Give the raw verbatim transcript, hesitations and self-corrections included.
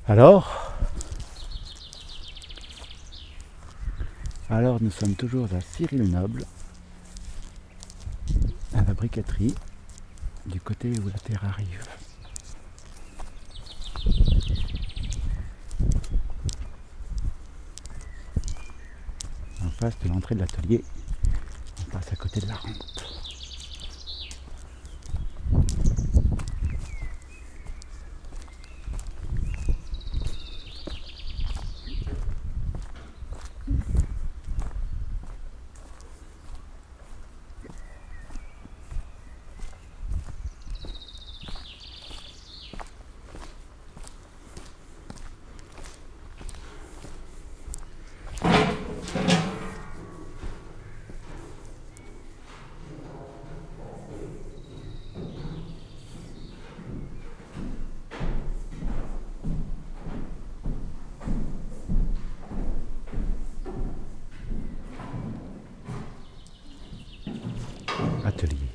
Alors, alors nous sommes toujours à Cyril-Noble, à la briqueterie, du côté où la terre arrive. En face de l'entrée de l'atelier, on passe à côté de la rampe. Atelier.